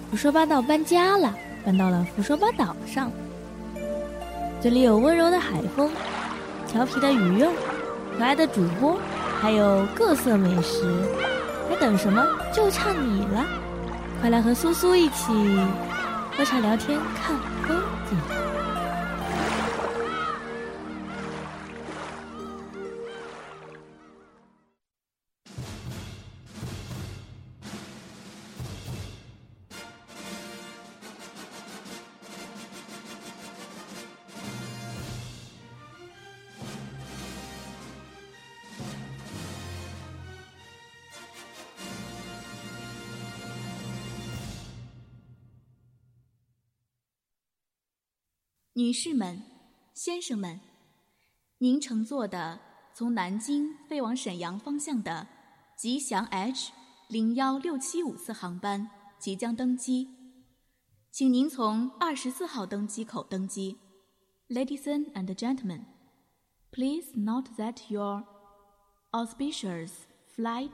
福寿巴岛搬家了，搬到了福寿巴岛上。这里有温柔的海风，调皮的鱼儿，可爱的主播，还有各色美食。还等什么？就差你了！快来和苏苏一起喝茶聊天，看风景。 女士们、先生们，您乘坐的从南京飞往沈阳方向的吉祥 H01675次航班即将登机，请您从24号登机口登机。Ladies and gentlemen, please note that your auspicious flight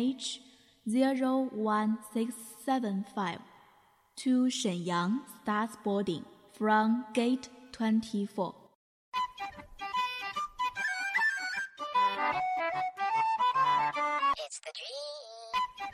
H01675 to Shenyang starts boarding from Gate 24. It's the dream.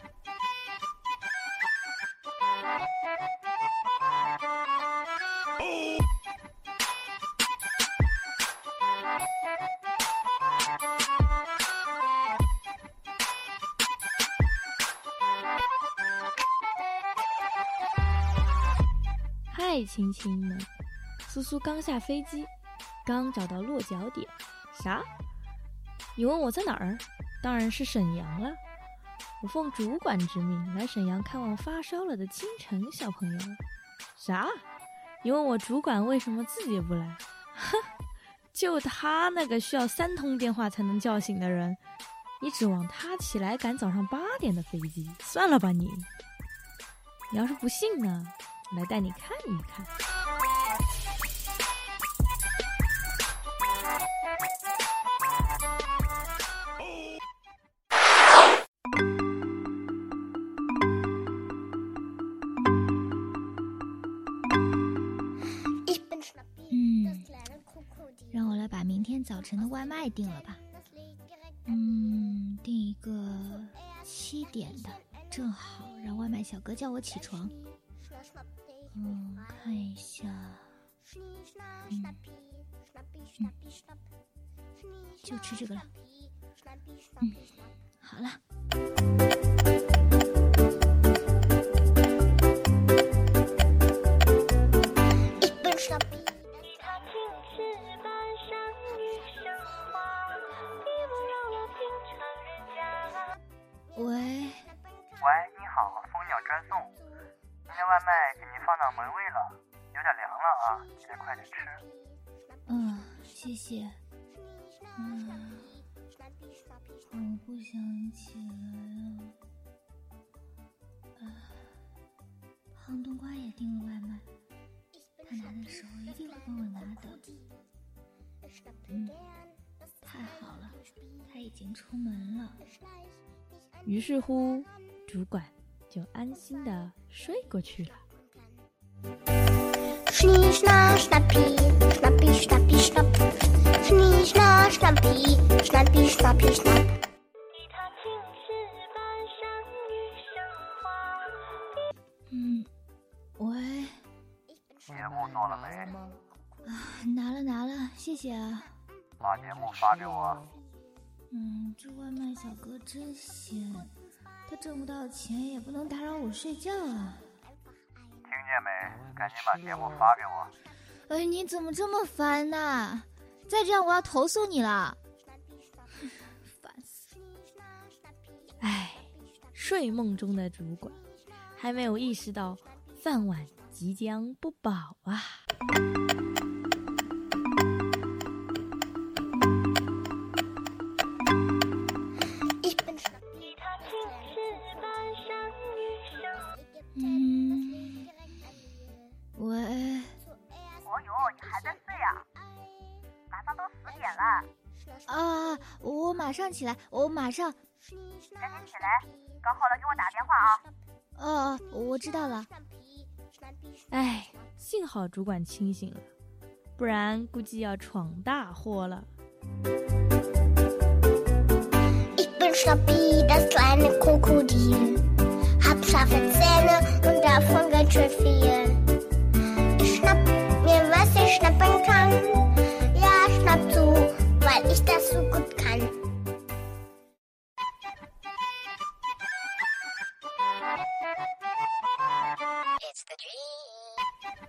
嗨，亲亲们，苏苏刚下飞机，刚找到落脚点。啥？你问我在哪儿？当然是沈阳了。我奉主管之命来沈阳看望发烧了的清晨小朋友。啥？你问我主管为什么自己不来？哼，就他那个需要3通电话才能叫醒的人，你指望他起来赶早上8点的飞机？算了吧你。你要是不信呢，我来带你看一看。 让我来把明天早晨的外卖订了吧。订一个7点的，正好让外卖小哥叫我起床。看一下，就吃这个了。好了。喂， 你好，蜂鸟专送，今天外卖给您放到门卫了，有点凉了啊，记得快点吃。 谢谢。我不想起来了。胖冬瓜也订了外卖，他拿的时候一定会帮我拿的。太好了，他已经出门了。 于是乎，主管就安心地睡过去了。 喂， 节目做了没？ 拿了，谢谢啊。 把节目发给我。 这外卖小哥真闲，他挣不到钱也不能打扰我睡觉啊。 听见没？赶紧把节目发给我。 你怎么这么烦呢？再这样我要投诉你了。烦死。 睡梦中的主管还没有意识到饭碗即将不保啊。 喂。 你还在睡啊？马上都10点了。 我马上起来，我马上。 赶紧起来，搞好了给我打电话啊。 我知道了。 唉，幸好主管清醒了，不然估计要闯大祸了。 Ich bin Schnappi, das kleine Krokodil. Hab scharfe Zähne und davon ganz schön viel. Ich schnapp mir, was ich schnappen kann. Ja, schnapp zu, weil ich das so gut kann. It's the dream.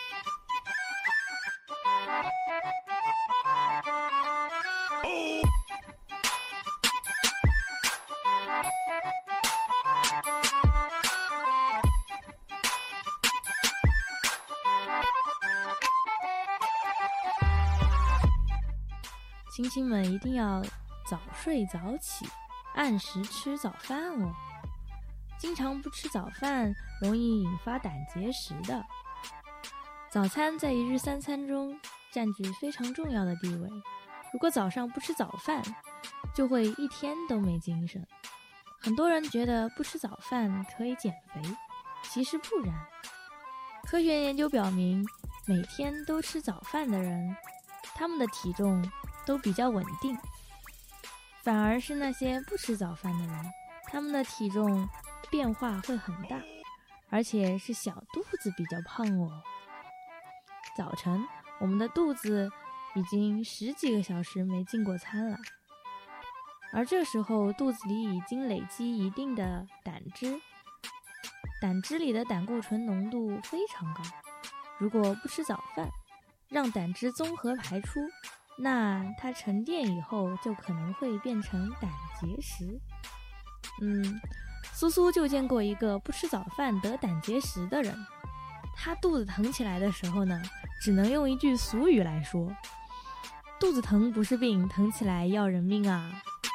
亲亲们一定要早睡早起，按时吃早饭哦。经常不吃早饭，容易引发胆结石的。早餐在一日三餐中占据非常重要的地位。如果早上不吃早饭，就会一天都没精神。很多人觉得不吃早饭可以减肥，其实不然。科学研究表明，每天都吃早饭的人，他们的体重都比较稳定。反而是那些不吃早饭的人，他们的体重变化会很大，而且是小肚子比较胖哦。早晨，我们的肚子已经10几个小时没进过餐了，而这时候肚子里已经累积一定的胆汁，胆汁里的胆固醇浓度非常高。如果不吃早饭，让胆汁综合排出，那它沉淀以后就可能会变成胆结石。苏苏就见过一个不吃早饭得胆结石的人，他肚子疼起来的时候呢，只能用一句俗语来说：肚子疼不是病，疼起来要人命啊。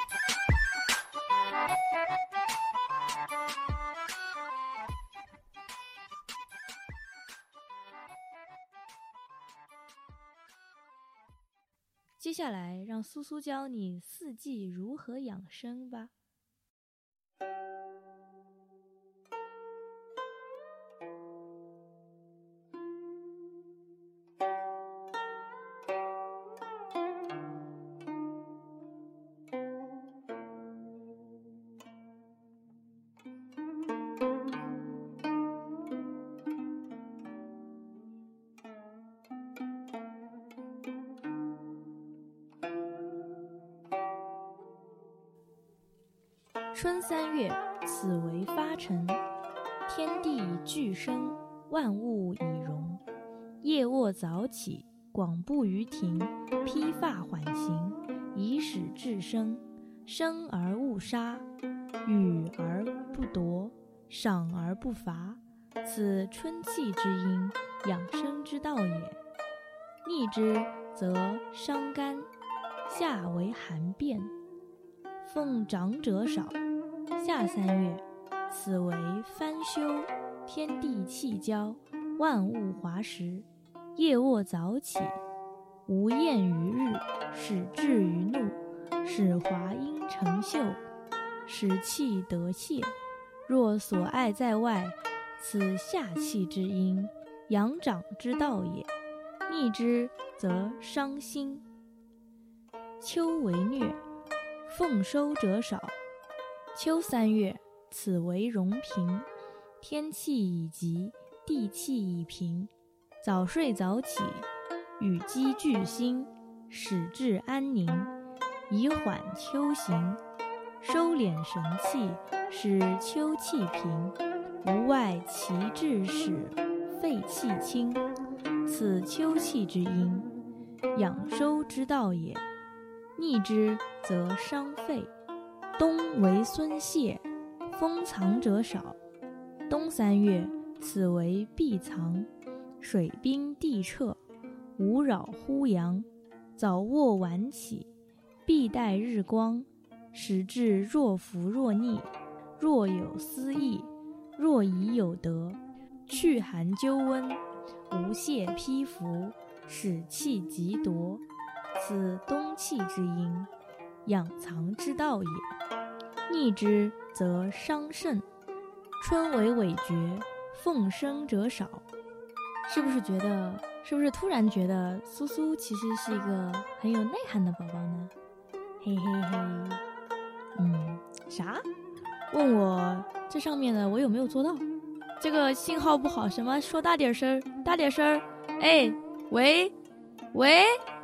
接下来让苏苏教你4季如何养生吧。春3月，此为发陈，天地俱生，万物以荣。夜卧早起，广步于庭，披发缓行，以使至生。生而勿杀，予而不夺，赏而不罚，此春气之阴，养生之道也。逆之，则伤肝，夏为寒变，奉长者少。夏3月，此为翻休，天地气交，万物华实。夜卧早起，无厌于日，使志于怒，使华阴成秀，使气得泄。若所爱在外，此夏气之阴，养长之道也。逆之，则伤心。秋为疟，奉收者少。秋3月，此为荣平，天气已极，地气已平。早睡早起，与鸡俱兴，使志安宁，以缓秋行，收敛神气，使秋气平。无外其志使肺气清，此秋气之阴，养收之道也。逆之，则伤肺。冬为孙泄，封藏者少。冬3月，此为闭藏，水冰地彻，无扰乎阳。早卧晚起，必待日光，使志若浮若逆，若有思意，若已有得，去寒纠温，无泄披服，使气极夺。此冬气之阴，养藏之道也。逆之，则伤肾。春为痿厥， 奉生者少。是不是突然觉得苏苏其实是一个很有内涵的宝宝呢？嘿嘿嘿。啥？问我这上面的我有没有做到？这个信号不好，什么说大点声，大点声。哎，喂。